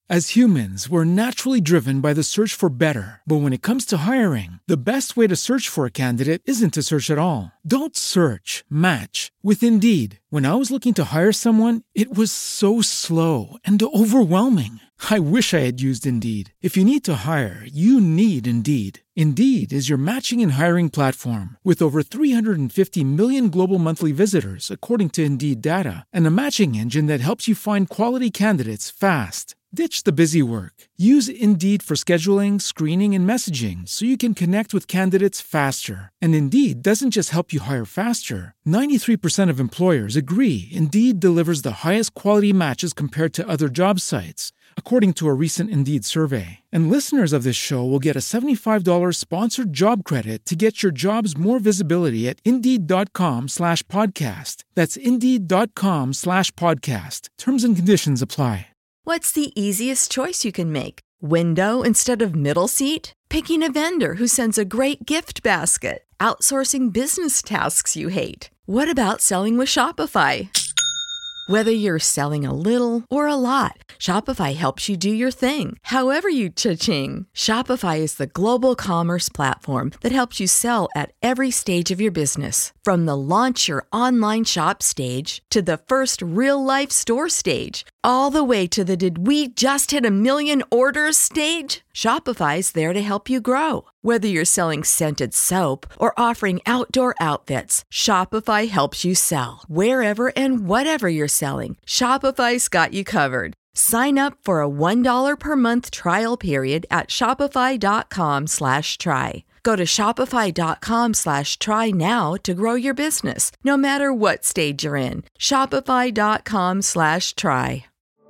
As humans, we're naturally driven by the search for better. But when it comes to hiring, the best way to search for a candidate isn't to search at all. Don't search, match with Indeed. When I was looking to hire someone, it was so slow and overwhelming. I wish I had used Indeed. If you need to hire, you need Indeed. Indeed is your matching and hiring platform with over 350 million global monthly visitors, according to Indeed data, and a matching engine that helps you find quality candidates fast. Ditch the busy work. Use Indeed for scheduling, screening, and messaging so you can connect with candidates faster. And Indeed doesn't just help you hire faster. 93% of employers agree Indeed delivers the highest quality matches compared to other job sites, according to a recent Indeed survey. And listeners of this show will get a $75 sponsored job credit to get your jobs more visibility at Indeed.com/podcast. That's Indeed.com/podcast. Terms and conditions apply. What's the easiest choice you can make? Window instead of middle seat? Picking a vendor who sends a great gift basket? Outsourcing business tasks you hate? What about selling with Shopify? Whether you're selling a little or a lot, Shopify helps you do your thing, however you cha-ching. Shopify is the global commerce platform that helps you sell at every stage of your business. From the launch your online shop stage to the first real-life store stage, all the way to the did we just hit a million orders stage? Shopify's there to help you grow. Whether you're selling scented soap or offering outdoor outfits, Shopify helps you sell. Wherever and whatever you're selling, Shopify's got you covered. Sign up for a $1 per month trial period at shopify.com/try. Go to shopify.com/try now to grow your business, no matter what stage you're in. Shopify.com/try.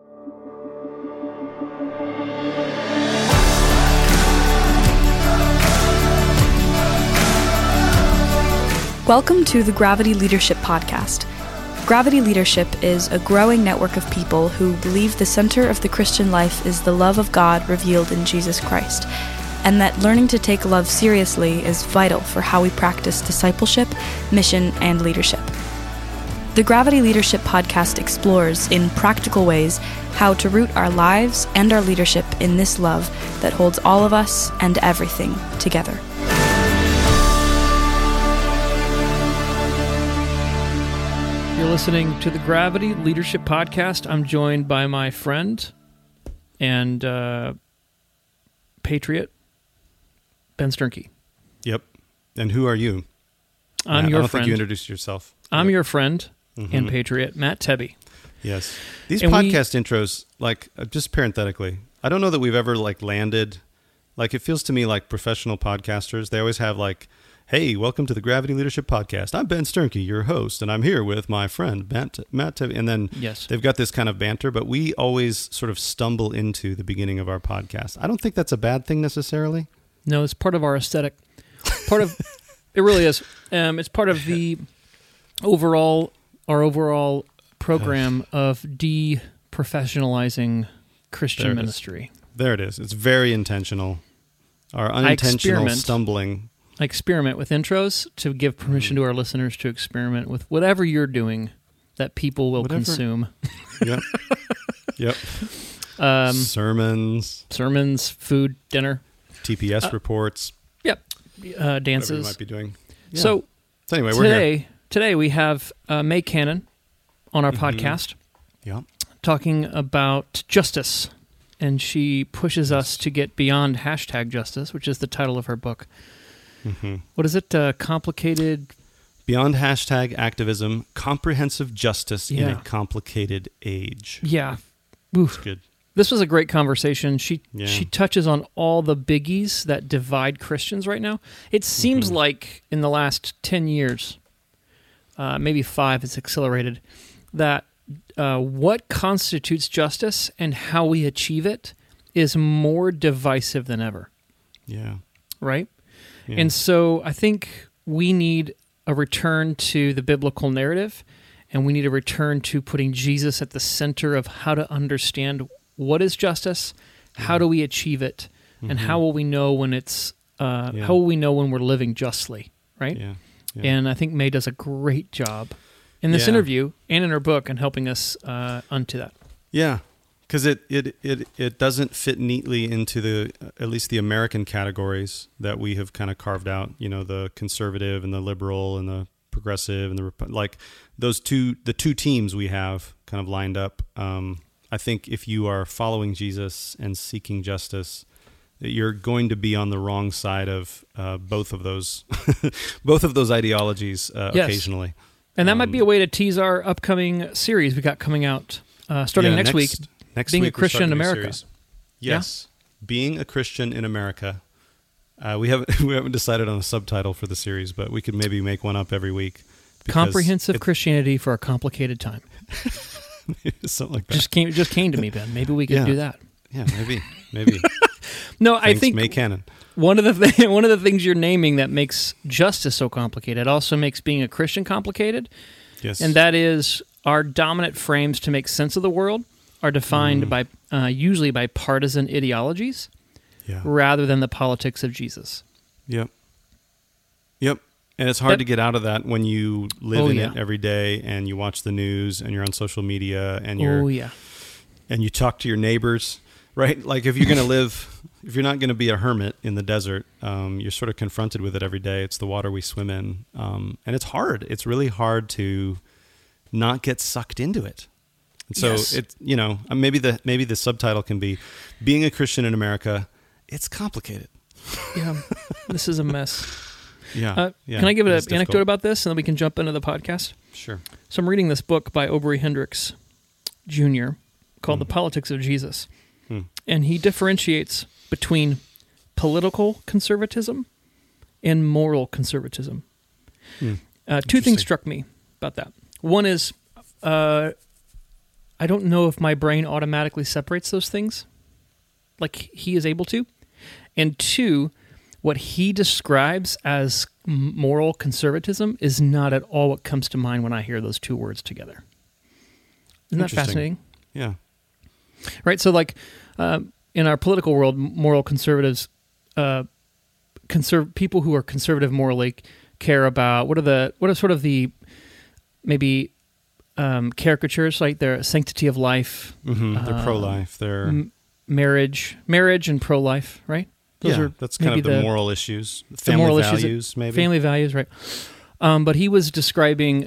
Welcome to the Gravity Leadership Podcast. Gravity Leadership is a growing network of people who believe the center of the Christian life is the love of God revealed in Jesus Christ, and that learning to take love seriously is vital for how we practice discipleship, mission, and leadership. The Gravity Leadership Podcast explores, in practical ways, how to root our lives and our leadership in this love that holds all of us and everything together. You're listening to the Gravity Leadership Podcast. I'm joined by my friend and patriot, Ben Sternke. Yep. And who are you? I'm Matt, your I don't friend. think you introduced yourself. I'm your friend and patriot, Matt Tebby. Yes. These And podcast intros, like, just parenthetically, I don't know that we've ever, like, landed, like, it feels to me like professional podcasters. They always have, like, hey, welcome to the Gravity Leadership Podcast. I'm Ben Sternke, your host, and I'm here with my friend, Matt Tebby. And then they've got this kind of banter, but we always sort of stumble into the beginning of our podcast. I don't think that's a bad thing necessarily. No, it's part of our aesthetic. Part of it really is. It's part of the overall program of de-professionalizing Christian ministry. There it is. It's very intentional. Our unintentional stumbling. I experiment with intros to give permission to our listeners to experiment with whatever you're doing that people will consume. Yep. Yep. Sermons, food, dinner. TPS reports. Yep. Dances. Whatever you might be doing. Yeah. So anyway, we're here. Today we have May Cannon on our podcast. Yeah. Talking about justice. And she pushes us to get beyond #justice, which is the title of her book. What is it? Complicated... Beyond #activism, comprehensive justice in a complicated age. Yeah. That's good. This was a great conversation. She touches on all the biggies that divide Christians right now. It seems like in the last 10 years, maybe 5, it's accelerated, that what constitutes justice and how we achieve it is more divisive than ever. Yeah. Right? Yeah. And so I think we need a return to the biblical narrative, and we need a return to putting Jesus at the center of how to understand what is justice, how do we achieve it, and how will we know when it's how will we know when we're living justly, right? Yeah. And I think May does a great job in this interview and in her book in helping us unto that. Yeah. Because it doesn't fit neatly into at least the American categories that we have kind of carved out. The conservative and the liberal and the progressive and like the two teams we have kind of lined up. I think if you are following Jesus and seeking justice, you're going to be on the wrong side of both of those ideologies occasionally. And that might be a way to tease our upcoming series we got coming out starting next week. Being a Christian in America. Yes, Being a Christian in America. We haven't decided on a subtitle for the series, but we could maybe make one up every week. Comprehensive Christianity for a Complicated Time. Something like that. Just came to me, Ben. Maybe we could do that. Yeah, maybe. No, Thanks, I think May Cannon. One of the things you're naming that makes justice so complicated also makes being a Christian complicated. Yes, and that is our dominant frames to make sense of the world are defined by usually by partisan ideologies, rather than the politics of Jesus. Yep. And it's hard to get out of that when you live in it every day and you watch the news and you're on social media and and you talk to your neighbors, right? Like if you're not going to be a hermit in the desert, you're sort of confronted with it every day. It's the water we swim in. And it's hard. It's really hard to not get sucked into it. And so it's, maybe the subtitle can be Being a Christian in America. It's complicated. Yeah. This is a mess. Yeah. Can I give an anecdote about this, and then we can jump into the podcast? Sure. So I'm reading this book by Aubrey Hendricks Jr. called The Politics of Jesus. And he differentiates between political conservatism and moral conservatism. Two things struck me about that. One is I don't know if my brain automatically separates those things like he is able to. And two, what he describes as moral conservatism is not at all what comes to mind when I hear those two words together. Isn't that fascinating? Yeah. Right. So, like in our political world, moral conservatives, people who are conservative morally care about what are sort of the maybe caricatures, like their sanctity of life. They're pro-life. They're marriage and pro-life, right? That's kind of the moral issues, family values, maybe. Family values, right. But he was describing,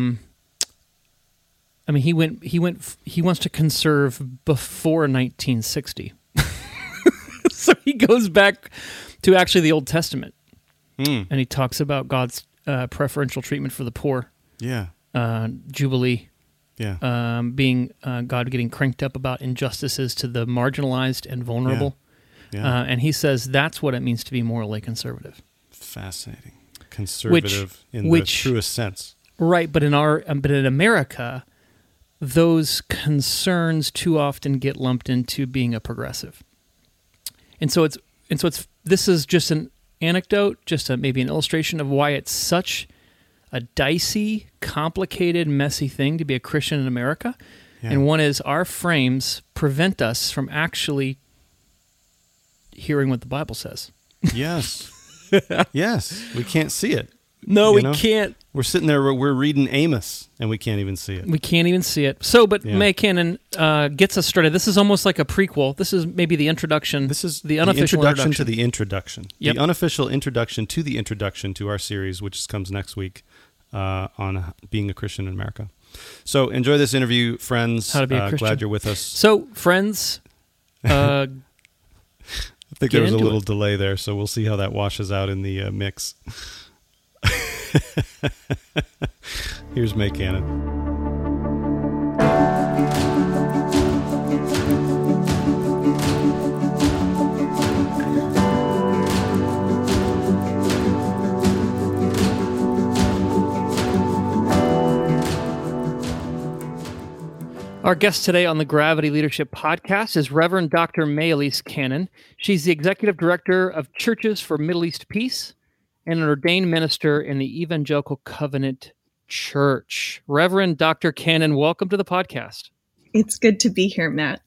he wants to conserve before 1960. So he goes back to actually the Old Testament. And he talks about God's preferential treatment for the poor. Yeah. Jubilee. Yeah. Being God getting cranked up about injustices to the marginalized and vulnerable. Yeah. And he says that's what it means to be morally conservative. Fascinating. Conservative in the truest sense. Right, but in America, those concerns too often get lumped into being a progressive. And so this is just an anecdote, maybe an illustration of why it's such a dicey, complicated, messy thing to be a Christian in America. Yeah. And one is our frames prevent us from actually hearing what the Bible says. Yes. Yes. We can't see it. No, we can't. We're sitting there, we're reading Amos, and we can't even see it. We can't even see it. So, but May Cannon gets us started. This is almost like a prequel. This is maybe the introduction. This is the unofficial introduction to the introduction. Yep. The unofficial introduction to our series, which comes next week on Being a Christian in America. So enjoy this interview, friends. How to be a Christian. Glad you're with us. So, friends... I think there was a little delay there, so we'll see how that washes out in the mix. Here's May Cannon. Our guest today on the Gravity Leadership Podcast is Reverend Dr. Mayalise Cannon. She's the Executive Director of Churches for Middle East Peace and an ordained minister in the Evangelical Covenant Church. Reverend Dr. Cannon, welcome to the podcast. It's good to be here, Matt.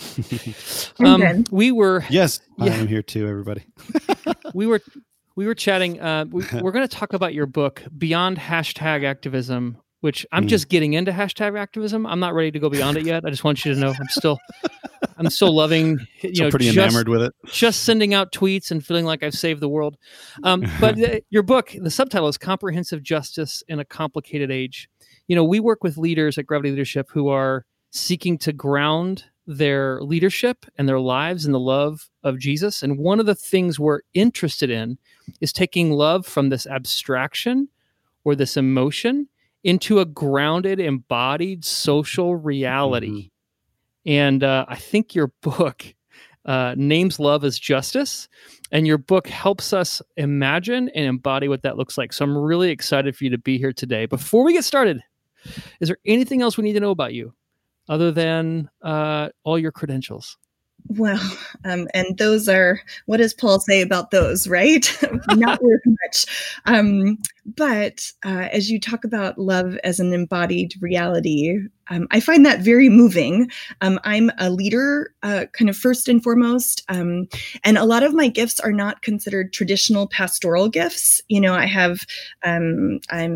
Yes, I am here too, everybody. we were chatting. We're going to talk about your book, Beyond Hashtag Activism, which I'm just getting into hashtag activism. I'm not ready to go beyond it yet. I just want you to know I'm still loving, pretty enamored with it. Just sending out tweets and feeling like I've saved the world. But your book, the subtitle is Comprehensive Justice in a Complicated Age. We work with leaders at Gravity Leadership who are seeking to ground their leadership and their lives in the love of Jesus. And one of the things we're interested in is taking love from this abstraction or this emotion into a grounded, embodied social reality. And I think your book names love as justice, and your book helps us imagine and embody what that looks like. So I'm really excited for you to be here today. Before we get started, is there anything else we need to know about you other than all your credentials? Well, and those are, what does Paul say about those, right? Not worth much. But as you talk about love as an embodied reality, I find that very moving. I'm a leader, kind of first and foremost, and a lot of my gifts are not considered traditional pastoral gifts. I have, I'm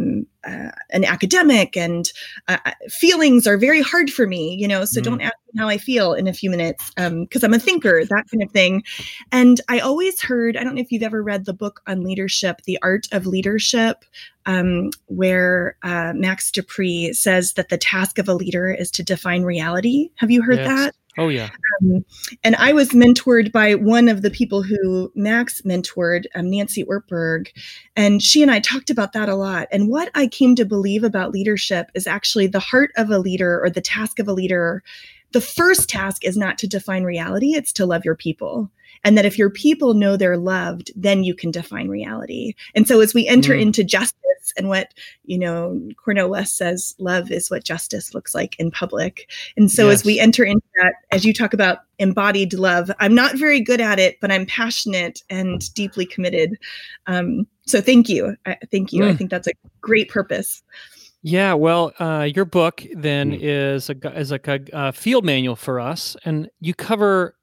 an academic, and feelings are very hard for me, so don't ask me how I feel in a few minutes, because I'm a thinker, that kind of thing. And I always heard, I don't know if you've ever read the book on leadership, The Art of Leadership, where Max Dupree says that the task of a leader is to define reality. Have you heard that? Oh, yeah. And I was mentored by one of the people who Max mentored, Nancy Ortberg, and she and I talked about that a lot. And what I came to believe about leadership is actually the heart of a leader, or the task of a leader. The first task is not to define reality, it's to love your people. And that if your people know they're loved, then you can define reality. And so as we enter into justice, and what, Cornel West says, love is what justice looks like in public. And so as we enter into that, as you talk about embodied love, I'm not very good at it, but I'm passionate and deeply committed. So thank you. Thank you. I think that's a great purpose. Yeah, well, your book then is like a field manual for us, and you cover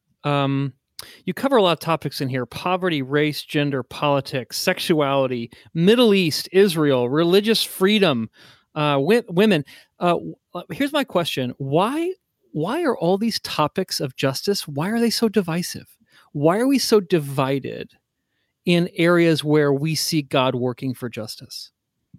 a lot of topics in here: poverty, race, gender, politics, sexuality, Middle East, Israel, religious freedom, women. Here's my question: Why are all these topics of justice? Why are they so divisive? Why are we so divided in areas where we see God working for justice?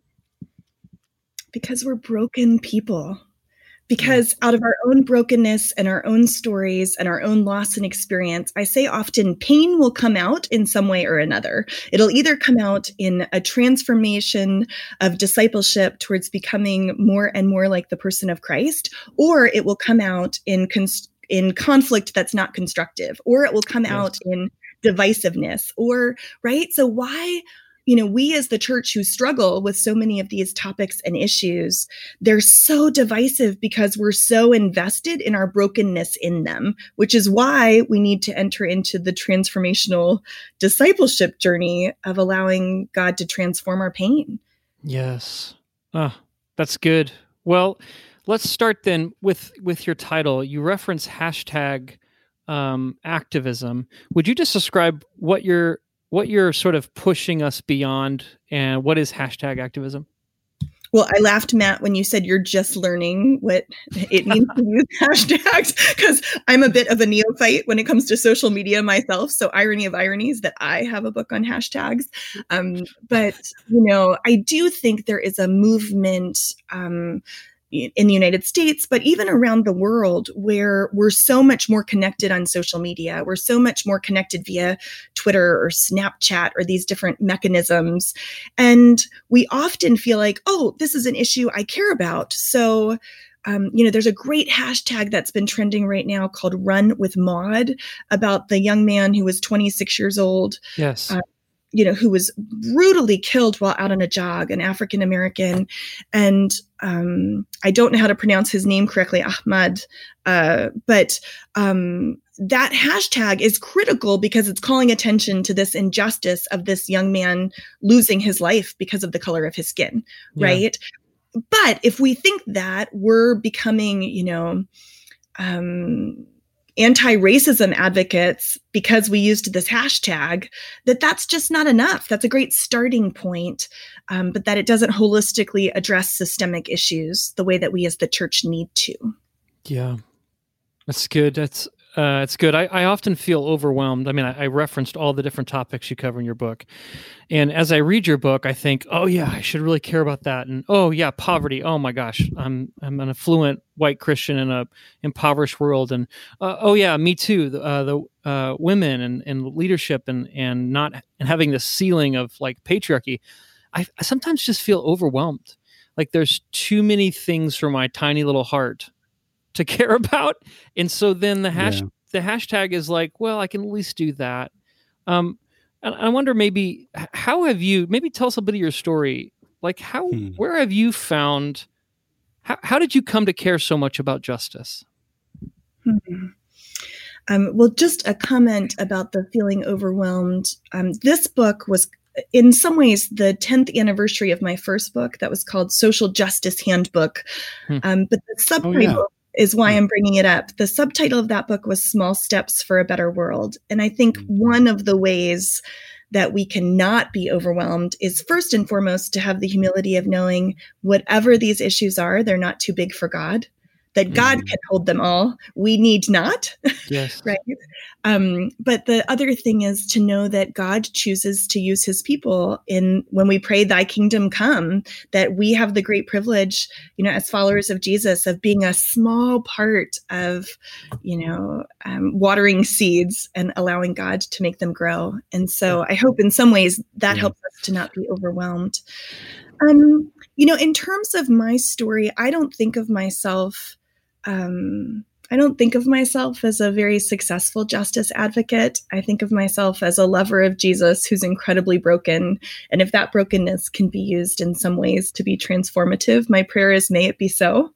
Because we're broken people. Because out of our own brokenness and our own stories and our own loss and experience, I say often pain will come out in some way or another. It'll either come out in a transformation of discipleship towards becoming more and more like the person of Christ, or it will come out in conflict that's not constructive, or it will come out in divisiveness, or, right? So why... we as the church who struggle with so many of these topics and issues, they're so divisive because we're so invested in our brokenness in them, which is why we need to enter into the transformational discipleship journey of allowing God to transform our pain. Yes. Oh, that's good. Well, let's start then with your title. You reference hashtag activism. Would you just describe what you're sort of pushing us beyond, and what is hashtag activism? Well, I laughed, Matt, when you said you're just learning what it means to use hashtags, because I'm a bit of a neophyte when it comes to social media myself. So irony of ironies that I have a book on hashtags. But, I do think there is a movement in the United States, but even around the world, where we're so much more connected on social media. We're so much more connected via Twitter or Snapchat or these different mechanisms. And we often feel like, oh, this is an issue I care about. So, there's a great hashtag that's been trending right now called Run with Maud, about the young man who was 26 years old. Yes. Who was brutally killed while out on a jog, an African-American. And I don't know how to pronounce his name correctly, Ahmad. But that hashtag is critical because it's calling attention to this injustice of this young man losing his life because of the color of his skin, right? But if we think that we're becoming, anti-racism advocates, because we used this hashtag, that's just not enough. That's a great starting point, but that it doesn't holistically address systemic issues the way that we as the church need to. Yeah, that's good. It's good. I often feel overwhelmed. I mean, I referenced all the different topics you cover in your book. And as I read your book, I think, oh yeah, I should really care about that. And oh yeah, poverty. Oh my gosh, I'm an affluent white Christian in a impoverished world. And oh yeah, me too. The women and leadership and not and having this ceiling of like patriarchy. I sometimes just feel overwhelmed. Like there's too many things for my tiny little heart to care about. And so then the hashtag is like, well, I can at least do that. And I wonder maybe, how have you, maybe tell us a bit of your story. Like where have you found, how did you come to care so much about justice? Well, just a comment about the feeling overwhelmed. This book was in some ways the 10th anniversary of my first book that was called Social Justice Handbook. But the subtitle is why I'm bringing it up. The subtitle of that book was Small Steps for a Better World. And I think one of the ways that we cannot be overwhelmed is first and foremost to have the humility of knowing whatever these issues are, they're not too big for God, that God can hold them all. We need not. Yes. Right. But the other thing is to know that God chooses to use his people when we pray, thy kingdom come, that we have the great privilege, as followers of Jesus, of being a small part of, watering seeds and allowing God to make them grow. And so I hope in some ways that helps us to not be overwhelmed. In terms of my story, I don't think of myself as a very successful justice advocate. I think of myself as a lover of Jesus who's incredibly broken. And if that brokenness can be used in some ways to be transformative, my prayer is, may it be so.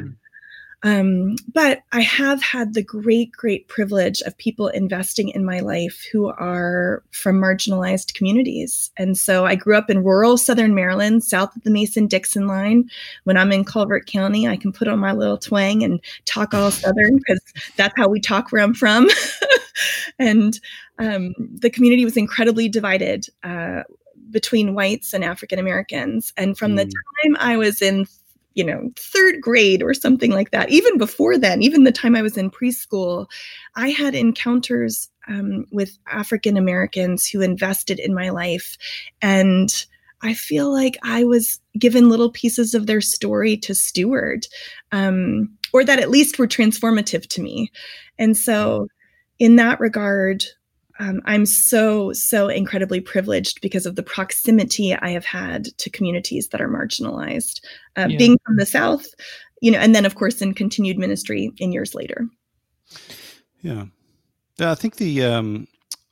But I have had the great, great privilege of people investing in my life who are from marginalized communities. And so I grew up in rural Southern Maryland, south of the Mason-Dixon line. When I'm in Culver County, I can put on my little twang and talk all Southern because that's how we talk where I'm from. And the community was incredibly divided between whites and African Americans. And from the time I was in third grade or something like that, even before then, even the time I was in preschool, I had encounters with African Americans who invested in my life. And I feel like I was given little pieces of their story to steward, or that at least were transformative to me. And so in that regard, I'm so incredibly privileged because of the proximity I have had to communities that are marginalized, being from the South, and then of course in continued ministry in years later. Yeah, I think the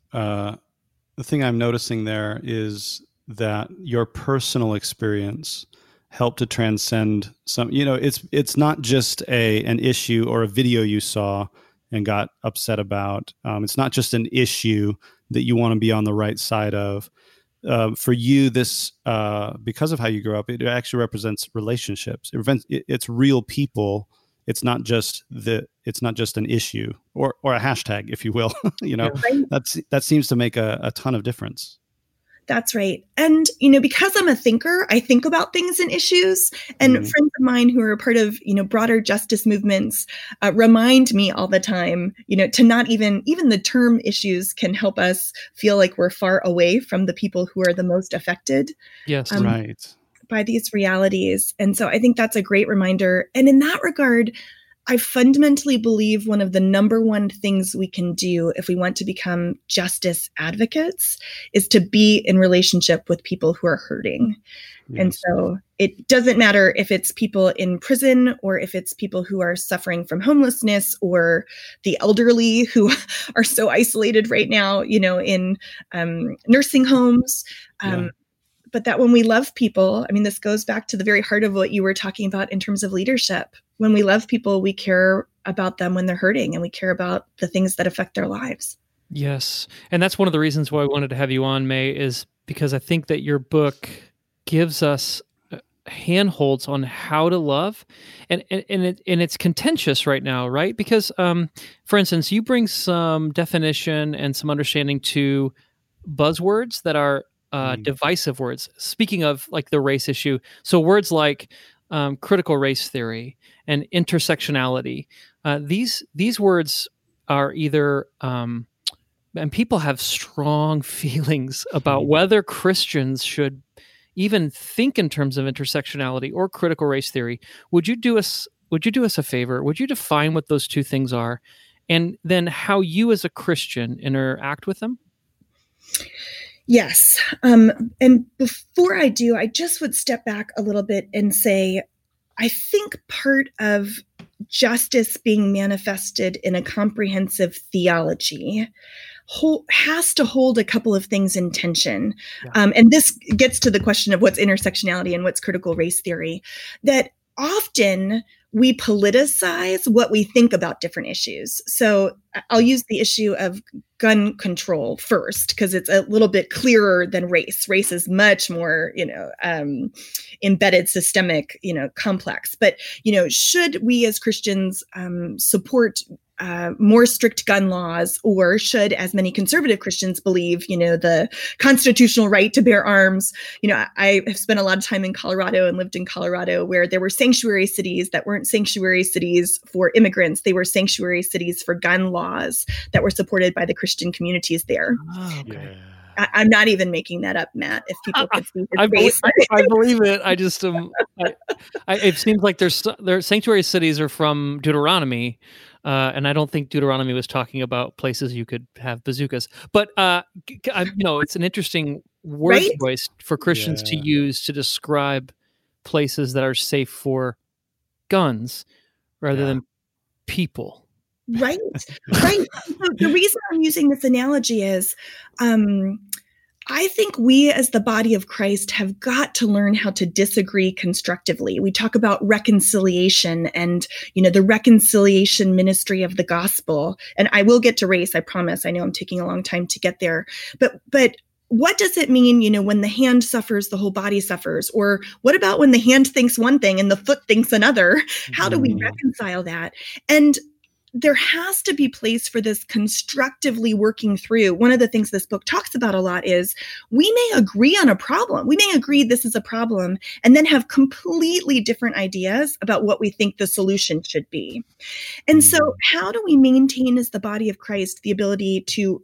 thing I'm noticing there is that your personal experience helped to transcend some. It's not just an issue or a video you saw and got upset about. It's not just an issue that you want to be on the right side of. For you, this because of how you grew up, it actually represents relationships. It's real people. It's not just an issue or a hashtag, if you will. Right. That seems to make a ton of difference. That's right. And, because I'm a thinker, I think about things and issues. And friends of mine who are a part of, broader justice movements remind me all the time, to not even the term issues can help us feel like we're far away from the people who are the most affected. Yes, right. By these realities. And so I think that's a great reminder. And in that regard, I fundamentally believe one of the number one things we can do if we want to become justice advocates is to be in relationship with people who are hurting. Yes. And so it doesn't matter if it's people in prison or if it's people who are suffering from homelessness or the elderly who are so isolated right now, in nursing homes. But that when we love people, this goes back to the very heart of what you were talking about in terms of leadership. When we love people, we care about them when they're hurting and we care about the things that affect their lives. Yes. And that's one of the reasons why I wanted to have you on, May, is because I think that your book gives us handholds on how to love, and it's contentious right now, right? Because, for instance, you bring some definition and some understanding to buzzwords that are divisive words. Speaking of like the race issue, so words like critical race theory and intersectionality, these words are either and people have strong feelings about whether Christians should even think in terms of intersectionality or critical race theory. Would you do us a favor? Would you define what those two things are, and then how you as a Christian interact with them? Yes. And before I do, I just would step back a little bit and say, I think part of justice being manifested in a comprehensive theology has to hold a couple of things in tension. Yeah. And this gets to the question of what's intersectionality and what's critical race theory, that often we politicize what we think about different issues. So I'll use the issue of gun control first, because it's a little bit clearer than race. Race is much more, embedded, systemic, complex. But, should we as Christians support more strict gun laws, or should, as many conservative Christians believe, the constitutional right to bear arms? I have spent a lot of time in Colorado and lived in Colorado, where there were sanctuary cities that weren't sanctuary cities for immigrants. They were sanctuary cities for gun laws that were supported by the Christian communities there. Oh, okay. I'm not even making that up, Matt. If people could see his face. I believe it. I just it seems like their sanctuary cities are from Deuteronomy. And I don't think Deuteronomy was talking about places you could have bazookas. But, it's an interesting word choice for Christians to use to describe places that are safe for guns rather than people. Right. So the reason I'm using this analogy is I think we as the body of Christ have got to learn how to disagree constructively. We talk about reconciliation and, the reconciliation ministry of the gospel. And I will get to race, I promise. I know I'm taking a long time to get there. But what does it mean, when the hand suffers, the whole body suffers? Or what about when the hand thinks one thing and the foot thinks another? How do we reconcile that? And there has to be place for this constructively working through. One of the things this book talks about a lot is we may agree on a problem. We may agree this is a problem and then have completely different ideas about what we think the solution should be. And so how do we maintain as the body of Christ the ability to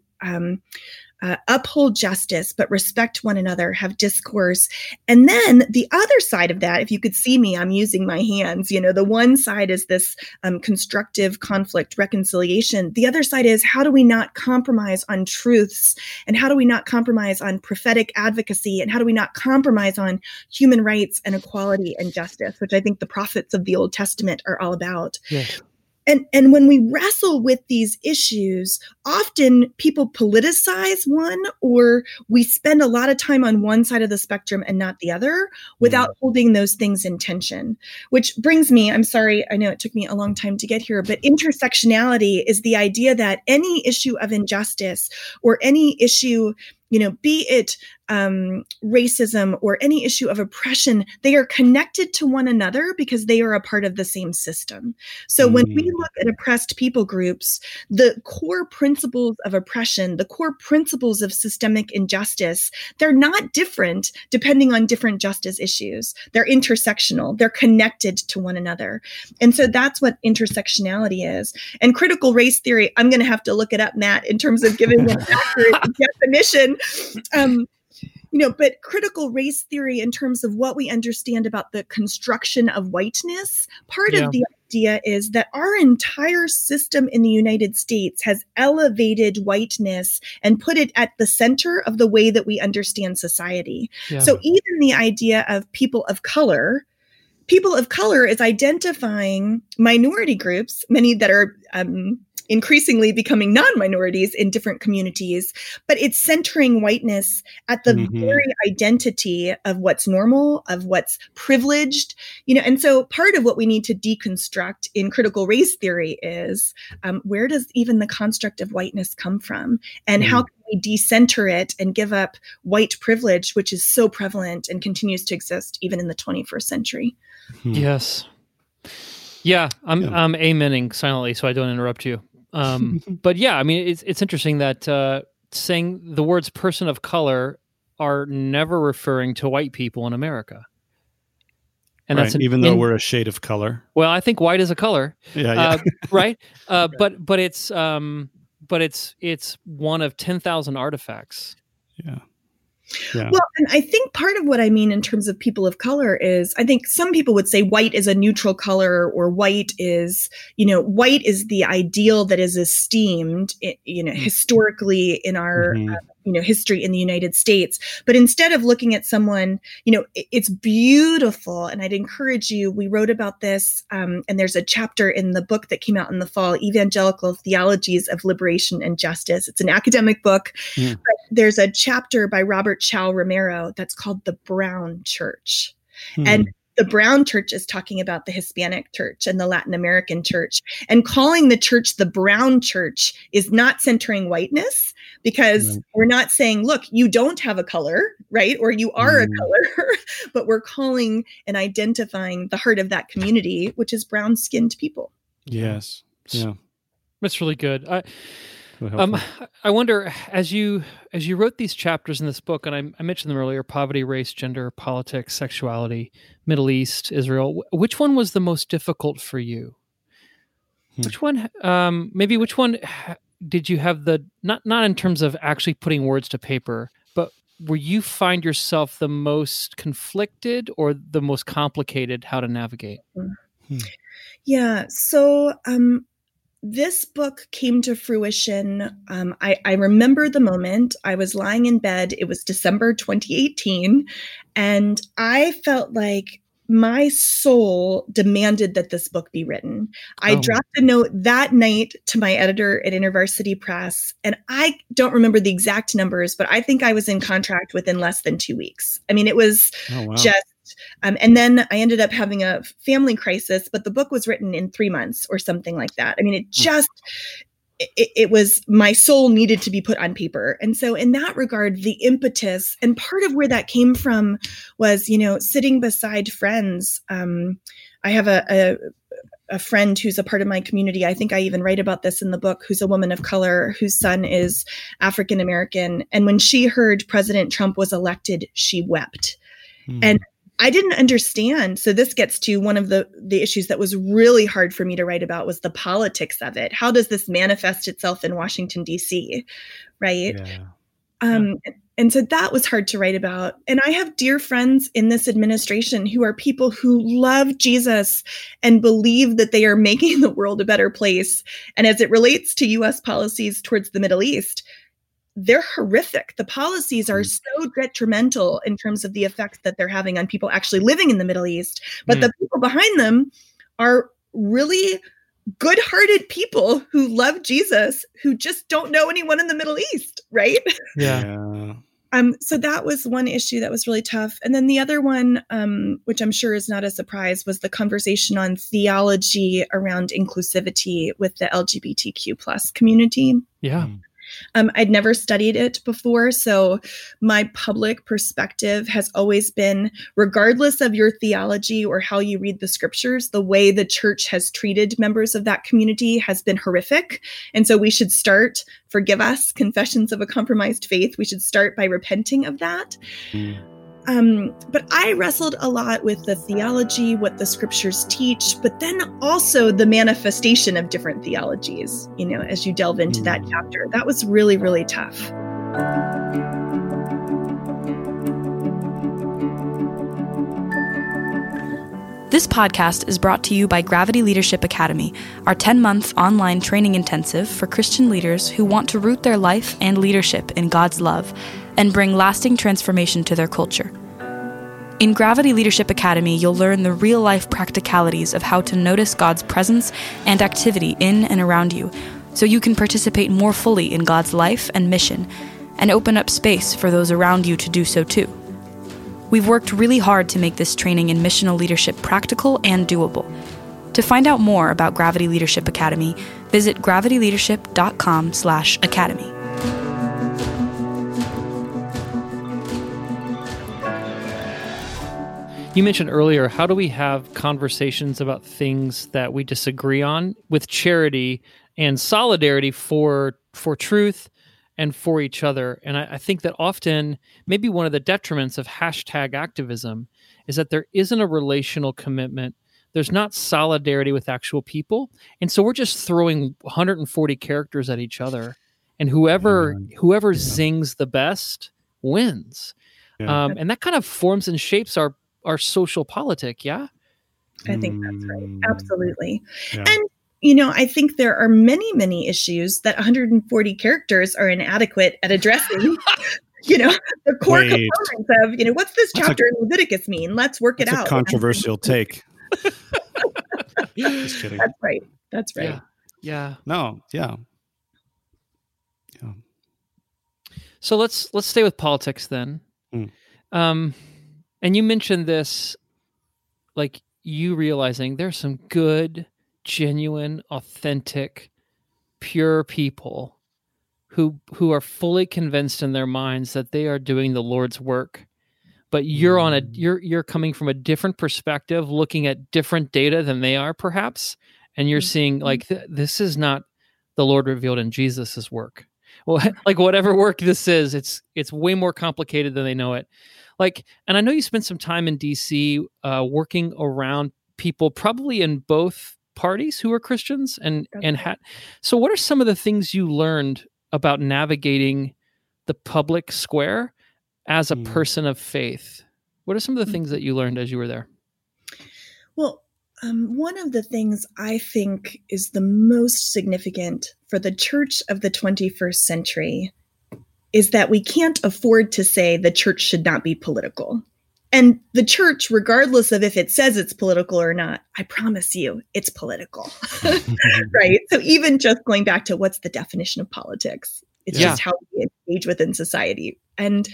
uphold justice, but respect one another, have discourse? And then the other side of that, if you could see me, I'm using my hands, the one side is this constructive conflict reconciliation. The other side is, how do we not compromise on truths? And how do we not compromise on prophetic advocacy? And how do we not compromise on human rights and equality and justice, which I think the prophets of the Old Testament are all about? Yes. And when we wrestle with these issues, often people politicize one, or we spend a lot of time on one side of the spectrum and not the other without holding those things in tension. Which brings me, I'm sorry, I know it took me a long time to get here, but intersectionality is the idea that any issue of injustice or any issue, be it racism or any issue of oppression, they are connected to one another because they are a part of the same system. So when we look at oppressed people groups, the core principles of oppression, the core principles of systemic injustice, they're not different depending on different justice issues. They're intersectional. They're connected to one another. And so that's what intersectionality is. And critical race theory, I'm going to have to look it up, Matt, in terms of giving an accurate definition. But critical race theory, in terms of what we understand about the construction of whiteness, part of the idea is that our entire system in the United States has elevated whiteness and put it at the center of the way that we understand society. Yeah. So even the idea of people of color is identifying minority groups, many that are increasingly becoming non-minorities in different communities, but it's centering whiteness at the very identity of what's normal, of what's privileged, and so part of what we need to deconstruct in critical race theory is where does even the construct of whiteness come from? And how can we decenter it and give up white privilege, which is so prevalent and continues to exist even in the 21st century. Yes. Yeah, I'm amening silently so I don't interrupt you. But yeah, I mean, it's interesting that saying the words person of color are never referring to white people in America. And right, even though we're a shade of color. Well, I think white is a color. Yeah. Right? But it's one of 10,000 artifacts. Yeah. Well, and I think part of what I mean in terms of people of color is I think some people would say white is a neutral color, or white is the ideal that is esteemed, historically in our, history in the United States. But instead of looking at someone, it's beautiful. And I'd encourage you, we wrote about this, and there's a chapter in the book that came out in the fall, Evangelical Theologies of Liberation and Justice. It's an academic book, but there's a chapter by Robert Chao Romero that's called The Brown Church. And the Brown Church is talking about the Hispanic church and the Latin American church, and calling the church the Brown Church is not centering whiteness, because we're not saying, look, you don't have a color, right? Or you are a color, but we're calling and identifying the heart of that community, which is brown-skinned people. Yes. Yeah. That's really good. I wonder, as you wrote these chapters in this book, and I mentioned them earlier: poverty, race, gender, politics, sexuality, Middle East, Israel. Which one was the most difficult for you? Which one? Which one did you have not in terms of actually putting words to paper, but where you find yourself the most conflicted or the most complicated how to navigate? Yeah. So. This book came to fruition. I remember the moment. I was lying in bed. It was December 2018. And I felt like my soul demanded that this book be written. I dropped a note that night to my editor at InterVarsity Press. And I don't remember the exact numbers, but I think I was in contract within less than 2 weeks. I mean, it was just... and then I ended up having a family crisis, but the book was written in 3 months or something like that. I mean, it was, my soul needed to be put on paper. And so in that regard, the impetus and part of where that came from was, sitting beside friends. I have a friend who's a part of my community. I think I even write about this in the book, who's a woman of color, whose son is African American. And when she heard President Trump was elected, she wept. And I didn't understand. So this gets to one of the issues that was really hard for me to write about, was the politics of it. How does this manifest itself in Washington, D.C., right? Yeah. And so that was hard to write about. And I have dear friends in this administration who are people who love Jesus and believe that they are making the world a better place. And as it relates to U.S. policies towards the Middle East, they're horrific. The policies are so detrimental in terms of the effects that they're having on people actually living in the Middle East. But the people behind them are really good-hearted people who love Jesus, who just don't know anyone in the Middle East, right? Yeah. So that was one issue that was really tough. And then the other one, which I'm sure is not a surprise, was the conversation on theology around inclusivity with the LGBTQ plus community. Yeah. I'd never studied it before, so my public perspective has always been, regardless of your theology or how you read the scriptures, the way the church has treated members of that community has been horrific. And so we should start, forgive us, Confessions of a Compromised Faith, we should start by repenting of that. But I wrestled a lot with the theology, what the scriptures teach, but then also the manifestation of different theologies, as you delve into that chapter. That was really, really tough. This podcast is brought to you by Gravity Leadership Academy, our 10-month online training intensive for Christian leaders who want to root their life and leadership in God's love and bring lasting transformation to their culture. In Gravity Leadership Academy, you'll learn the real-life practicalities of how to notice God's presence and activity in and around you, so you can participate more fully in God's life and mission, and open up space for those around you to do so too. We've worked really hard to make this training in missional leadership practical and doable. To find out more about Gravity Leadership Academy, visit gravityleadership.com/academy. You mentioned earlier, how do we have conversations about things that we disagree on with charity and solidarity for truth and for each other? And I think that often, maybe one of the detriments of hashtag activism is that there isn't a relational commitment. There's not solidarity with actual people. And so we're just throwing 140 characters at each other. And whoever zings the best wins. Yeah. And that kind of forms and shapes our social politic, yeah? I think that's right. Absolutely. Yeah. And, I think there are many, many issues that 140 characters are inadequate at addressing. The core components of, what's this chapter in Leviticus mean? Let's work it out. That's a controversial take. Just kidding. That's right. Yeah. No, yeah. So let's stay with politics then. And you mentioned this, like you realizing there's some good, genuine, authentic, pure people who are fully convinced in their minds that they are doing the Lord's work. But you're coming from a different perspective, looking at different data than they are, perhaps, and you're seeing like this is not the Lord revealed in Jesus's work. Well, like whatever work this is, it's way more complicated than they know it. Like, and I know you spent some time in DC working around people, probably in both parties who are Christians, So, what are some of the things you learned about navigating the public square as a person of faith? What are some of the things that you learned as you were there? Well, one of the things I think is the most significant for the church of the 21st century is that we can't afford to say the church should not be political. And the church, regardless of if it says it's political or not, I promise you, it's political, right? So even just going back to what's the definition of politics, it's just how we engage within society. And,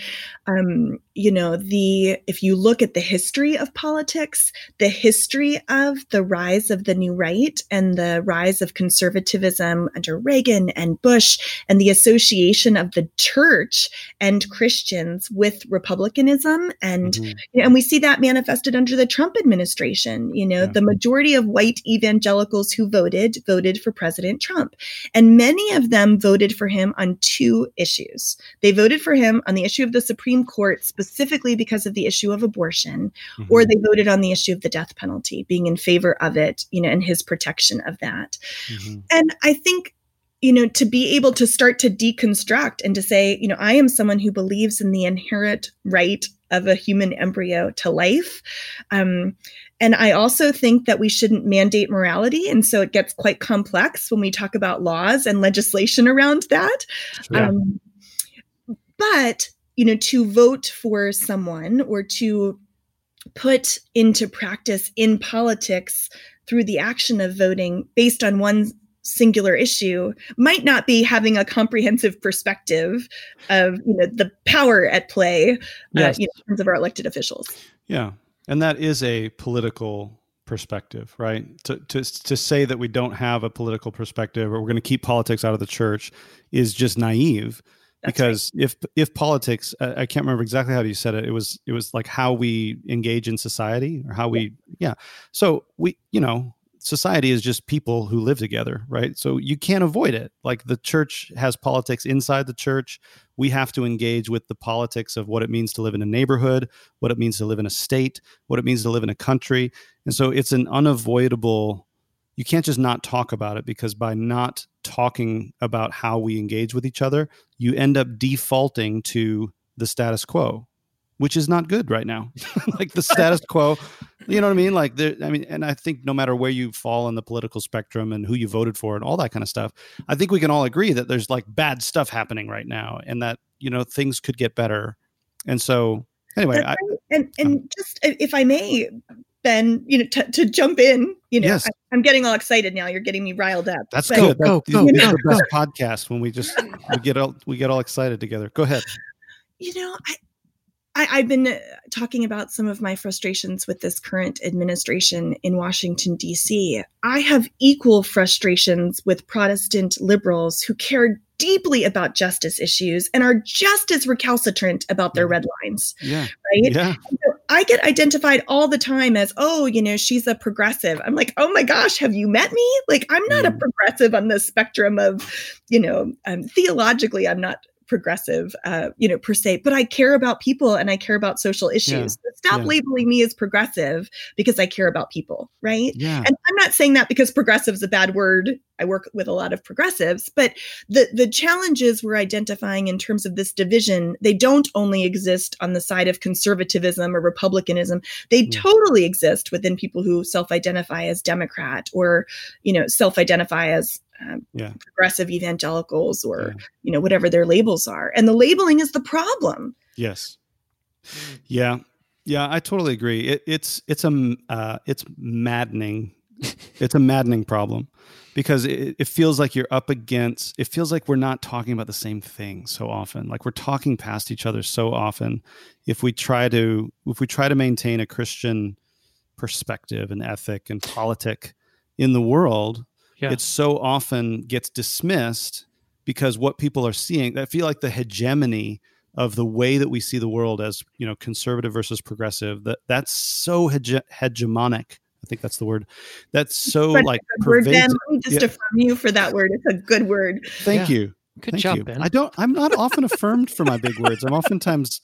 if you look at the history of politics, the history of the rise of the new right and the rise of conservatism under Reagan and Bush and the association of the church and Christians with republicanism. And, and we see that manifested under the Trump administration. The majority of white evangelicals who voted for President Trump. And many of them voted for him on two issues. They voted for him on the issue of the Supreme Court, specifically because of the issue of abortion, or they voted on the issue of the death penalty, being in favor of it, and his protection of that. And I think, to be able to start to deconstruct and to say, I am someone who believes in the inherent right of a human embryo to life. And I also think that we shouldn't mandate morality. And so it gets quite complex when we talk about laws and legislation around that. Yeah. But, to vote for someone or to put into practice in politics through the action of voting based on one singular issue might not be having a comprehensive perspective of, the power at play in terms of our elected officials. Yeah. And that is a political perspective, right? To say that we don't have a political perspective or we're going to keep politics out of the church is just naive. That's because right. if politics, I can't remember exactly how you said it. It was like how we engage in society or how we, So we, society is just people who live together, right? So you can't avoid it. Like the church has politics inside the church. We have to engage with the politics of what it means to live in a neighborhood, what it means to live in a state, what it means to live in a country. And so it's an unavoidable, you can't just not talk about it, because by not talking about how we engage with each other, you end up defaulting to the status quo, which is not good right now. Like the status quo, you know what I mean? Like, and I think no matter where you fall on the political spectrum and who you voted for and all that kind of stuff, I think we can all agree that there's like bad stuff happening right now and that, things could get better. And so anyway, just if I may, Ben, to jump in, yes. I'm getting all excited now. You're getting me riled up. That's good. Go. This is the best podcast when we get all excited together. Go ahead. I've been talking about some of my frustrations with this current administration in Washington, D.C. I have equal frustrations with Protestant liberals who care deeply about justice issues and are just as recalcitrant about their red lines. Yeah. Right? Yeah. So I get identified all the time as, oh, she's a progressive. I'm like, oh my gosh, have you met me? Like, I'm not a progressive on the spectrum of, theologically, I'm not progressive, per se, but I care about people and I care about social issues. Yeah. So stop labeling me as progressive because I care about people, right? Yeah. And I'm not saying that because progressive is a bad word. I work with a lot of progressives, but the challenges we're identifying in terms of this division, they don't only exist on the side of conservatism or republicanism. They totally exist within people who self-identify as Democrat or, self-identify as progressive evangelicals or, whatever their labels are. And the labeling is the problem. Yes. Yeah. Yeah, I totally agree. It's maddening. It's a maddening problem because it feels like it feels like we're not talking about the same thing so often. Like we're talking past each other so often. If we try to maintain a Christian perspective and ethic and politic in the world, it so often gets dismissed because what people are seeing, I feel like the hegemony of the way that we see the world as, conservative versus progressive, that's so hegemonic. I think that's the word. That's so pervasive. Let me just affirm you for that word. It's a good word. Thank you. Good job, Ben. I'm not often affirmed for my big words. I'm oftentimes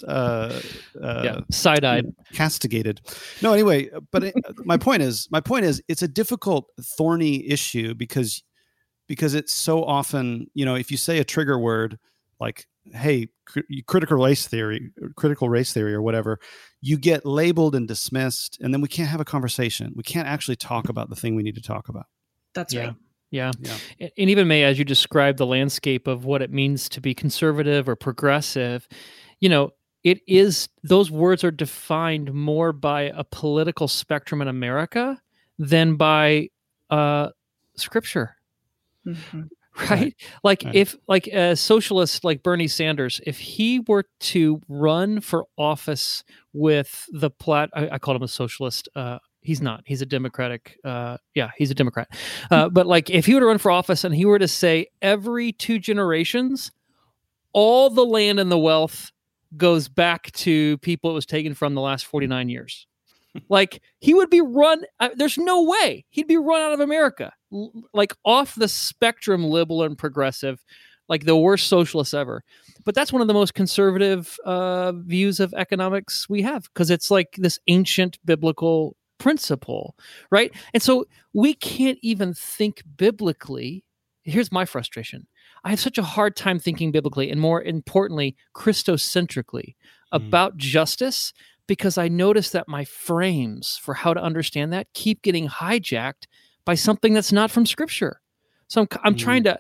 side-eyed, castigated. No, anyway, but my point is, it's a difficult, thorny issue because it's so often, if you say a trigger word like, hey, critical race theory or whatever, you get labeled and dismissed, and then we can't have a conversation. We can't actually talk about the thing we need to talk about. That's right. Yeah. And even May, as you describe the landscape of what it means to be conservative or progressive, it is, those words are defined more by a political spectrum in America than by Scripture. Mm-hmm. Right? If a socialist like Bernie Sanders, if he were to run for office with I called him a socialist. He's not. He's a Democratic. He's a Democrat. But if he were to run for office and he were to say every 2 generations, all the land and the wealth goes back to people it was taken from the last 49 years. He would be run. There's no way he'd be run out of America. Off the spectrum, liberal and progressive, the worst socialists ever. But that's one of the most conservative views of economics we have, because it's this ancient biblical principle, right? And so we can't even think biblically. Here's my frustration. I have such a hard time thinking biblically and, more importantly, Christocentrically about justice, because I notice that my frames for how to understand that keep getting hijacked by something that's not from Scripture. So I'm trying to,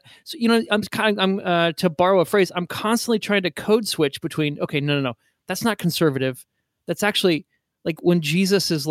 to borrow a phrase, I'm constantly trying to code switch between, okay, no, that's not conservative. That's actually when Jesus is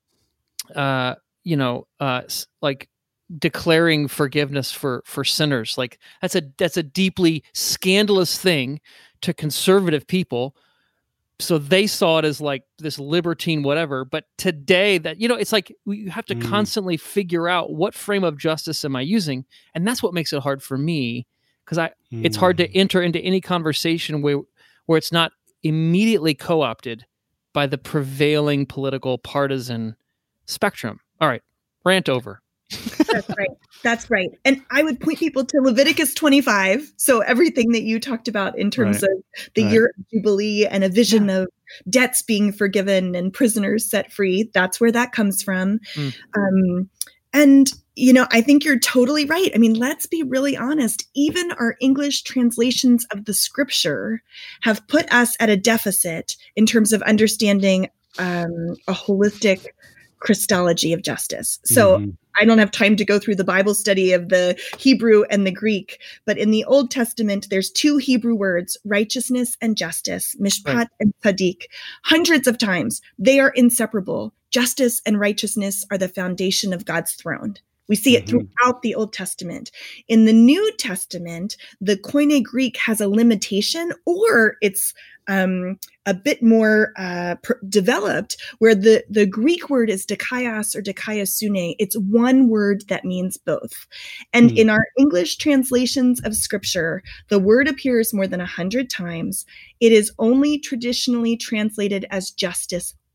declaring forgiveness for sinners. That's a deeply scandalous thing to conservative people. So they saw it as this libertine whatever. But today that, it's you have to constantly figure out what frame of justice am I using? And that's what makes it hard for me, because it's hard to enter into any conversation where it's not immediately co-opted by the prevailing political partisan spectrum. All right, rant over. That's right. And I would point people to Leviticus 25. So everything that you talked about in terms of the year of Jubilee and a vision of debts being forgiven and prisoners set free, that's where that comes from. And, I think you're totally right. I mean, let's be really honest. Even our English translations of the Scripture have put us at a deficit in terms of understanding a holistic Christology of justice. So I don't have time to go through the Bible study of the Hebrew and the Greek, but in the Old Testament, there's 2 Hebrew words, righteousness and justice, mishpat and tzaddik, hundreds of times. They are inseparable. Justice and righteousness are the foundation of God's throne. We see it throughout the Old Testament. In the New Testament, the Koine Greek has a limitation, or it's a bit more developed, where the Greek word is dikaios or dikaiosune. It's one word that means both. And in our English translations of Scripture, the word appears more than 100 times. It is only traditionally translated as justice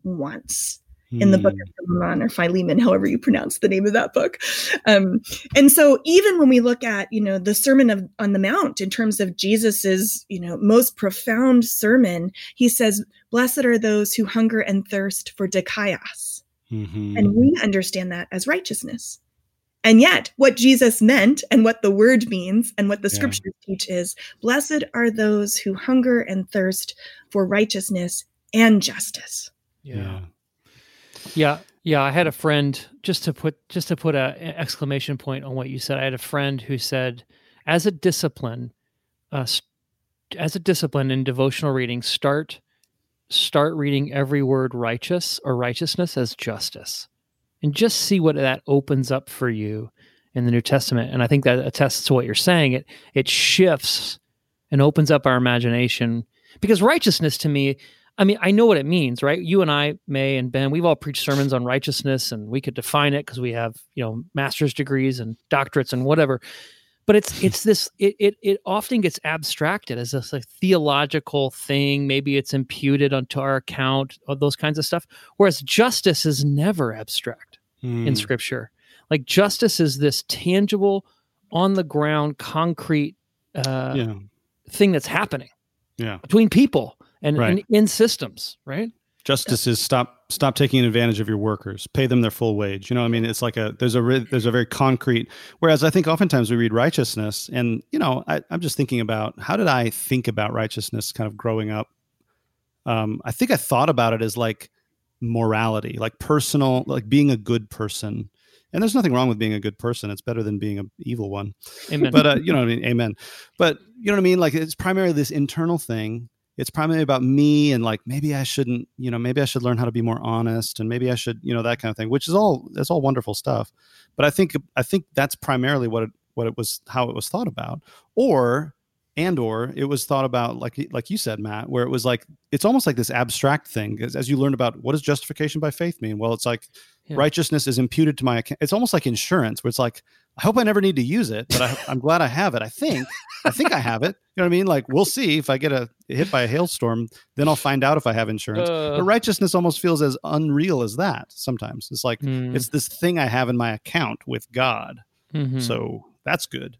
wants in the book of Philemon or Philemon, however you pronounce the name of that book. And so even when we look at, the Sermon on the Mount in terms of Jesus's, most profound sermon, he says, blessed are those who hunger and thirst for dikaios. And we understand that as righteousness. And yet what Jesus meant and what the word means and what the scriptures teach is, blessed are those who hunger and thirst for righteousness and justice. Yeah. I had a friend, just to put an exclamation point on what you said. I had a friend who said, as a discipline in devotional reading, start reading every word righteous or righteousness as justice, and just see what that opens up for you in the New Testament. And I think that attests to what you're saying. It shifts and opens up our imagination, because righteousness to me, I mean, I know what it means, right? You and I, May and Ben, we've all preached sermons on righteousness, and we could define it because we have, master's degrees and doctorates and whatever. But it often gets abstracted as this theological thing. Maybe it's imputed onto our account, of those kinds of stuff. Whereas justice is never abstract in Scripture. Like, justice is this tangible, on the ground, concrete thing that's happening between people. And in systems, right? Justice is stop taking advantage of your workers, pay them their full wage. It's like there's a very concrete. Whereas I think oftentimes we read righteousness, and I'm just thinking about, how did I think about righteousness kind of growing up? I think I thought about it as like morality, like personal, like being a good person. And there's nothing wrong with being a good person. It's better than being an evil one. Amen. But you know what I mean? Amen. But you know what I mean? Like, it's primarily this internal thing. It's primarily about me, and like, maybe I shouldn't, maybe I should learn how to be more honest, and maybe I should, that kind of thing, which is that's all wonderful stuff. But I think that's primarily what it was, how it was thought about, or it was thought about, like you said, Matt, where it was like, it's almost like this abstract thing, as you learned about what does justification by faith mean? Well, it's like righteousness is imputed to my account. It's almost like insurance, where it's like, I hope I never need to use it, but I'm glad I have it. I think I have it. You know what I mean? Like, we'll see if I get hit by a hailstorm, then I'll find out if I have insurance. But righteousness almost feels as unreal as that sometimes. It's like, it's this thing I have in my account with God. So that's good,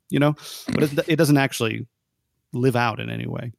but it doesn't actually live out in any way.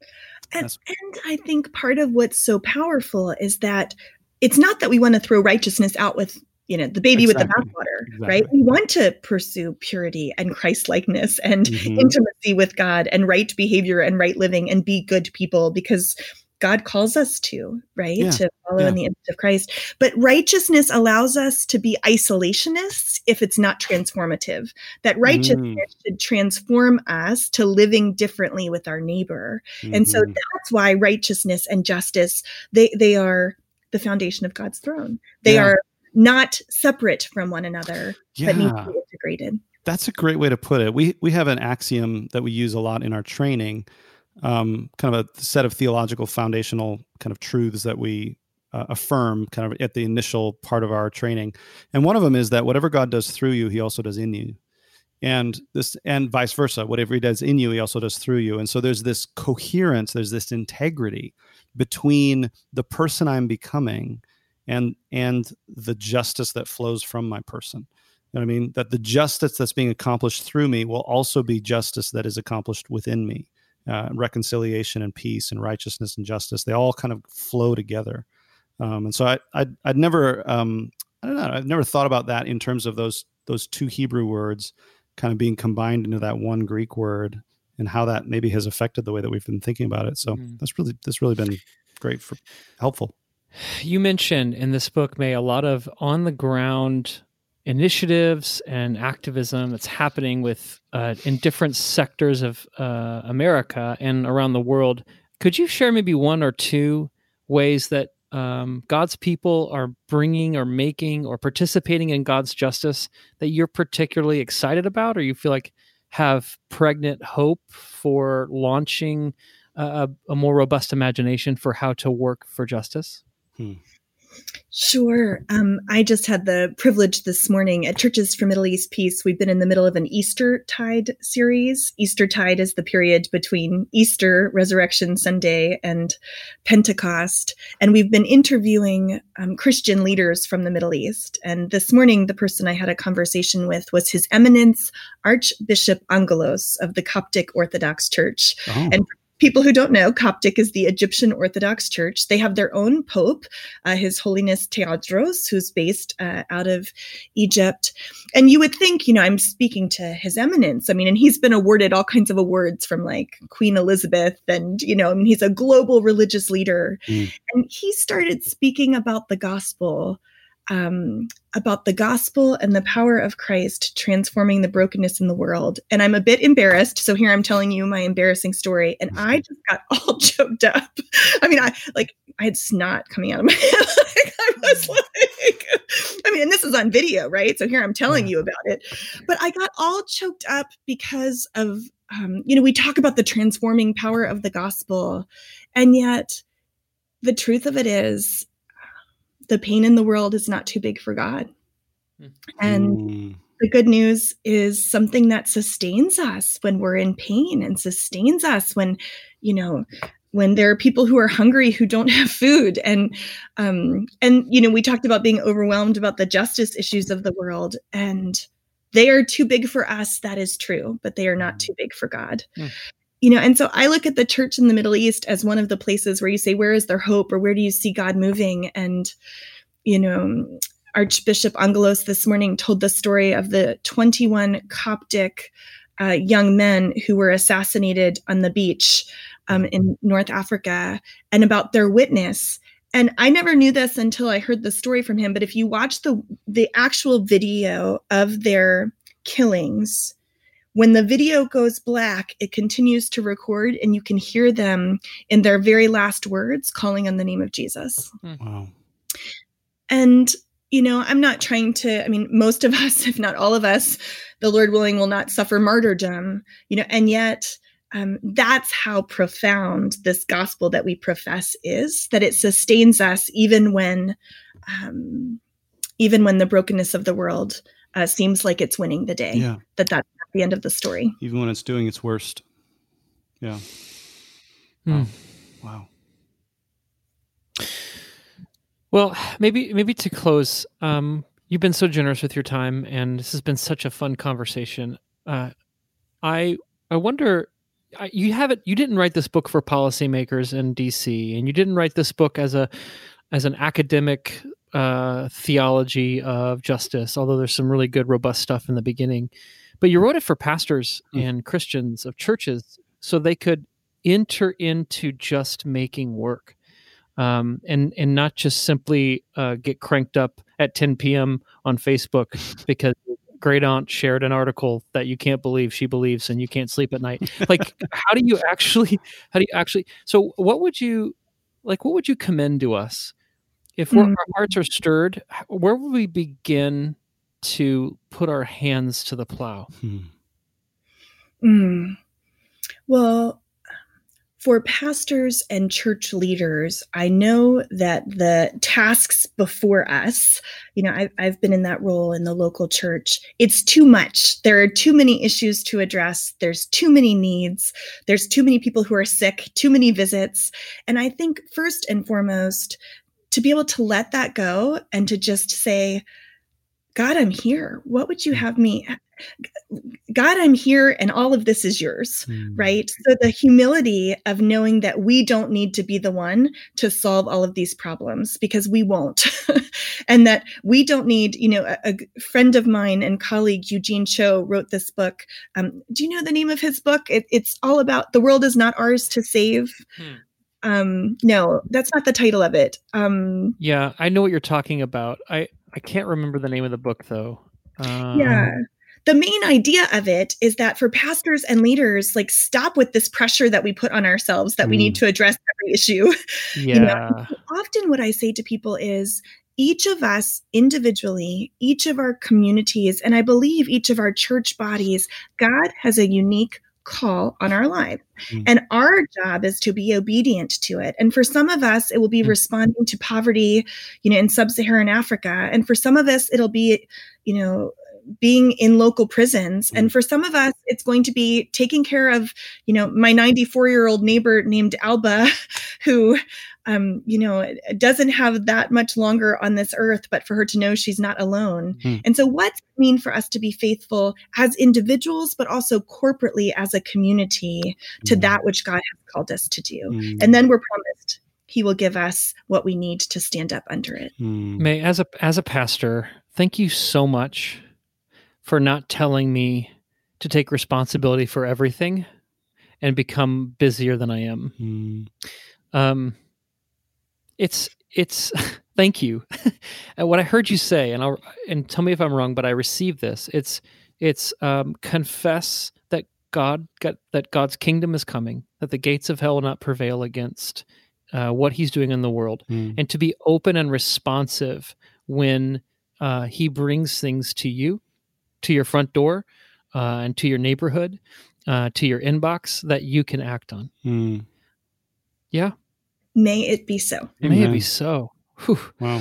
And I think part of what's so powerful is that it's not that we want to throw righteousness out with, the baby with the bathwater, right? We want to pursue purity and Christ-likeness and intimacy with God and right behavior and right living and be good people, because God calls us to, right? To follow in the image of Christ. But righteousness allows us to be isolationists if it's not transformative. That righteousness should transform us to living differently with our neighbor. And so that's why righteousness and justice, they are the foundation of God's throne. They are not separate from one another, but need to be integrated. That's a great way to put it. We have an axiom that we use a lot in our training, kind of a set of theological foundational kind of truths that we affirm kind of at the initial part of our training. And one of them is that whatever God does through you, he also does in you. And vice versa. Whatever he does in you, he also does through you. And so there's this coherence, there's this integrity between the person I'm becoming and the justice that flows from my person. You know what I mean? That the justice that's being accomplished through me will also be justice that is accomplished within me. Reconciliation and peace and righteousness and justice, they all kind of flow together. And so I'd never, I don't know, I've never thought about that in terms of those two Hebrew words kind of being combined into that one Greek word, and how that maybe has affected the way that we've been thinking about it. So that's really been great, helpful. You mentioned in this book, May, a lot of on the ground initiatives and activism that's happening with in different sectors of America and around the world. Could you share maybe one or two ways that God's people are bringing or making or participating in God's justice that you're particularly excited about, or you feel like have pregnant hope for launching a more robust imagination for how to work for justice? Sure. I just had the privilege this morning at Churches for Middle East Peace. We've been in the middle of an Eastertide series. Eastertide is the period between Easter, Resurrection Sunday, and Pentecost. And we've been interviewing Christian leaders from the Middle East. And this morning, the person I had a conversation with was His Eminence Archbishop Angelos of the Coptic Orthodox Church. Oh. And people who don't know, Coptic is the Egyptian Orthodox Church. They have their own pope, His Holiness Theodros, who's based out of Egypt. And you would think, I'm speaking to His Eminence. And he's been awarded all kinds of awards from like Queen Elizabeth, and, he's a global religious leader. And he started speaking about the gospel and the power of Christ transforming the brokenness in the world. And I'm a bit embarrassed. So here I'm telling you my embarrassing story. And I just got all choked up. I had snot coming out of my head. And this is on video, right? So here I'm telling you about it. But I got all choked up because of, we talk about the transforming power of the gospel. And yet the truth of it is, the pain in the world is not too big for God. And the good news is something that sustains us when we're in pain, and sustains us when there are people who are hungry who don't have food. And we talked about being overwhelmed about the justice issues of the world, and they are too big for us. That is true, but they are not too big for God. And so I look at the church in the Middle East as one of the places where you say, where is their hope, or where do you see God moving? And, Archbishop Angelos this morning told the story of the 21 Coptic young men who were assassinated on the beach in North Africa, and about their witness. And I never knew this until I heard the story from him. But if you watch the actual video of their killings, when the video goes black, it continues to record, and you can hear them in their very last words calling on the name of Jesus. Wow. And, I'm not trying to, most of us, if not all of us, the Lord willing, will not suffer martyrdom, and yet that's how profound this gospel that we profess is, that it sustains us even when the brokenness of the world seems like it's winning the day. Yeah. That's the end of the story. Even when it's doing its worst. Yeah. Wow. Well, maybe to close, you've been so generous with your time, and this has been such a fun conversation. I wonder, you didn't write this book for policymakers in DC, and you didn't write this book as an academic theology of justice, although there's some really good, robust stuff in the beginning. But you wrote it for pastors and Christians of churches so they could enter into just making work, and not just simply get cranked up at 10 p.m. on Facebook because great aunt shared an article that you can't believe she believes and you can't sleep at night. Like, how do you actually, so what would you commend to us if our hearts are stirred? Where would we begin to put our hands to the plow? Well, for pastors and church leaders, I know that the tasks before us, I've been in that role in the local church. It's too much. There are too many issues to address. There's too many needs. There's too many people who are sick, too many visits. And I think first and foremost, to be able to let that go and to just say, God, I'm here. What would you have me? God, I'm here, and all of this is yours, right? So the humility of knowing that we don't need to be the one to solve all of these problems, because we won't. And that we don't need, a friend of mine and colleague, Eugene Cho, wrote this book. Do you know the name of his book? It's all about the world is not ours to save. No, that's not the title of it. Yeah, I know what you're talking about. I can't remember the name of the book, though. Yeah. The main idea of it is that for pastors and leaders, stop with this pressure that we put on ourselves that we need to address every issue. Yeah. Often what I say to people is each of us individually, each of our communities, and I believe each of our church bodies, God has a unique call on our life. And our job is to be obedient to it. And for some of us, it will be responding to poverty, in sub-Saharan Africa. And for some of us, it'll be, being in local prisons. And for some of us, it's going to be taking care of, my 94-year-old neighbor named Alba, who, doesn't have that much longer on this earth, but for her to know she's not alone. And so what's it mean for us to be faithful as individuals, but also corporately as a community to that which God has called us to do? And then we're promised He will give us what we need to stand up under it. May, as a pastor, thank you so much for not telling me to take responsibility for everything and become busier than I am. It's thank you. And what I heard you say, and tell me if I'm wrong, but I received this. It's confess that that God's kingdom is coming, that the gates of hell will not prevail against what He's doing in the world, and to be open and responsive when He brings things to you, to your front door, and to your neighborhood, to your inbox that you can act on. Yeah. May it be so. May it be so. Whew. Wow.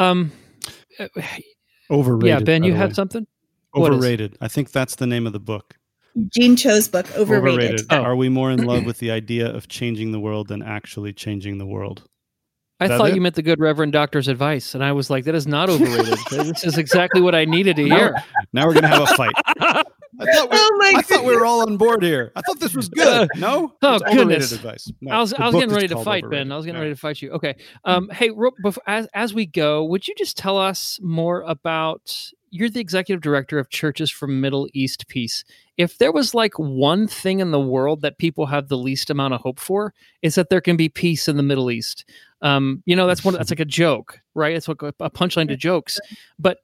Overrated. Yeah, Ben, you had something? Overrated. I think that's the name of the book. Gene Cho's book, Overrated. Oh. Are we more in love with the idea of changing the world than actually changing the world? I thought you meant the good Reverend Doctor's advice, and I was like, that is not overrated. This is exactly what I needed to hear. Now we're going to have a fight. I thought we were all on board here. I thought this was good. No? Oh, it's goodness. Advice. No, I was getting ready to fight, Ben. I was getting ready to fight you. Okay. Hey, as we go, would you just tell us more about, you're the executive director of Churches for Middle East Peace. If there was like one thing in the world that people have the least amount of hope for, is that there can be peace in the Middle East. That's like a joke, right? It's like a punchline to jokes. But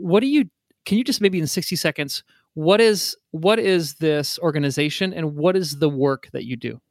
can you just maybe in 60 seconds, what is this organization and what is the work that you do?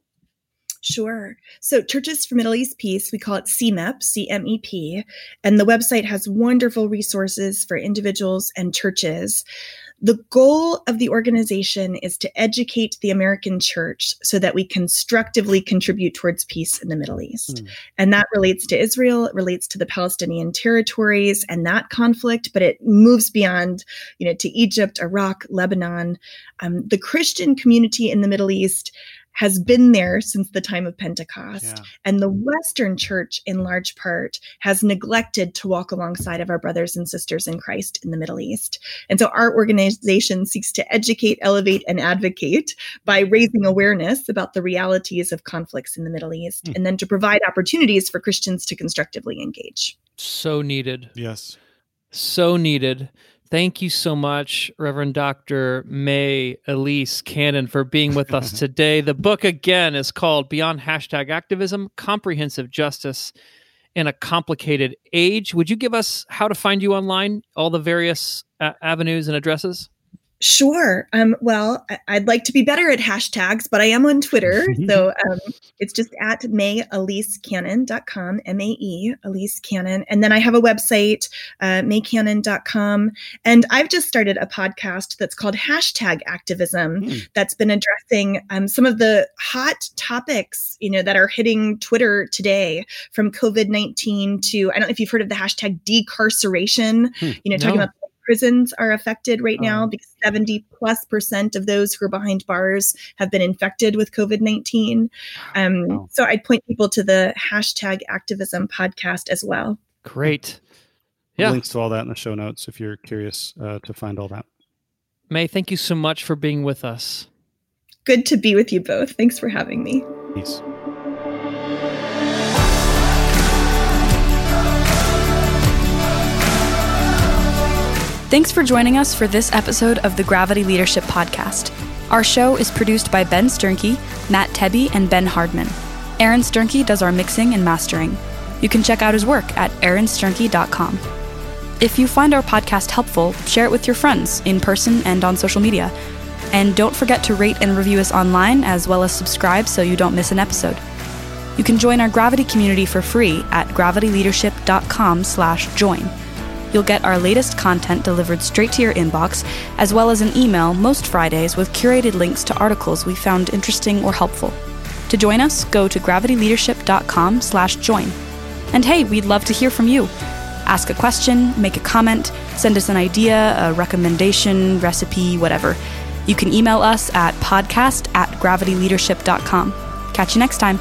Sure. So Churches for Middle East Peace, we call it CMEP, C-M-E-P, and the website has wonderful resources for individuals and churches. The goal of the organization is to educate the American church so that we constructively contribute towards peace in the Middle East. And that relates to Israel, it relates to the Palestinian territories and that conflict, but it moves beyond, to Egypt, Iraq, Lebanon. The Christian community in the Middle East has been there since the time of Pentecost. Yeah. And the Western church, in large part, has neglected to walk alongside of our brothers and sisters in Christ in the Middle East. And so our organization seeks to educate, elevate, and advocate by raising awareness about the realities of conflicts in the Middle East, and then to provide opportunities for Christians to constructively engage. So needed. Yes. So needed. Thank you so much, Reverend Dr. May Elise Cannon, for being with us today. The book, again, is called Beyond #Activism, Comprehensive Justice in a Complicated Age. Would you give us how to find you online, all the various avenues and addresses? Sure. Well, I'd like to be better at hashtags, but I am on Twitter. So it's just at mayelisecannon.com, M-A-E, Elise Cannon. And then I have a website, maycannon.com. And I've just started a podcast that's called #Activism that's been addressing some of the hot topics, that are hitting Twitter today, from COVID-19 to, I don't know if you've heard of the hashtag decarceration, talking about prisons are affected right now because 70+% of those who are behind bars have been infected with COVID-19. So I'd point people to the #Activism podcast as well. Great. Yeah. Links to all that in the show notes if you're curious to find all that. May, thank you so much for being with us. Good to be with you both. Thanks for having me. Peace. Thanks for joining us for this episode of the Gravity Leadership Podcast. Our show is produced by Ben Sternke, Matt Tebbe, and Ben Hardman. Aaron Sternke does our mixing and mastering. You can check out his work at aaronsternke.com. If you find our podcast helpful, share it with your friends in person and on social media. And don't forget to rate and review us online, as well as subscribe so you don't miss an episode. You can join our Gravity community for free at gravityleadership.com/join. You'll get our latest content delivered straight to your inbox, as well as an email most Fridays with curated links to articles we found interesting or helpful. To join us, go to gravityleadership.com/join. And hey, we'd love to hear from you. Ask a question, make a comment, send us an idea, a recommendation, recipe, whatever. You can email us at podcast@gravityleadership.com. Catch you next time.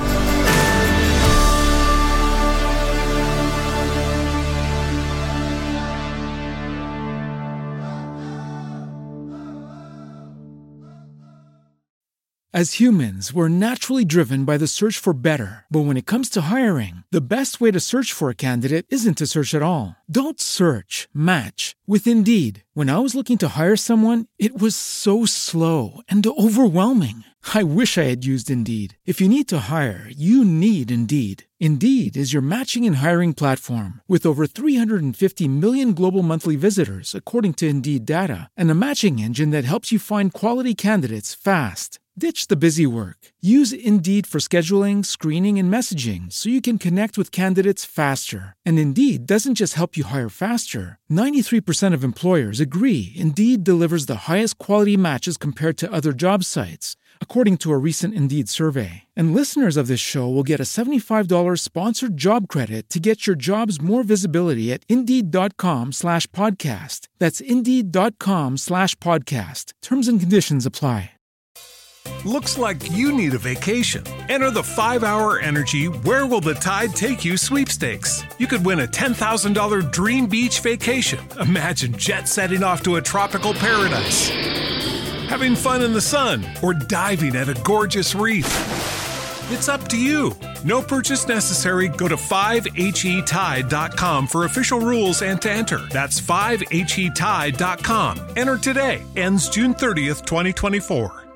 As humans, we're naturally driven by the search for better. But when it comes to hiring, the best way to search for a candidate isn't to search at all. Don't search, match with Indeed. When I was looking to hire someone, it was so slow and overwhelming. I wish I had used Indeed. If you need to hire, you need Indeed. Indeed is your matching and hiring platform with over 350 million global monthly visitors, according to Indeed data, and a matching engine that helps you find quality candidates fast. Ditch the busy work. Use Indeed for scheduling, screening, and messaging so you can connect with candidates faster. And Indeed doesn't just help you hire faster. 93% of employers agree Indeed delivers the highest quality matches compared to other job sites, according to a recent Indeed survey. And listeners of this show will get a $75 sponsored job credit to get your jobs more visibility at Indeed.com/podcast. That's Indeed.com/podcast. Terms and conditions apply. Looks like you need a vacation. Enter the 5-Hour Energy Where Will the Tide Take You sweepstakes. You could win a $10,000 dream beach vacation. Imagine jet setting off to a tropical paradise, having fun in the sun, or diving at a gorgeous reef. It's up to you. No purchase necessary. Go to 5HETide.com for official rules and to enter. That's 5HETide.com. Enter today. Ends June 30th, 2024.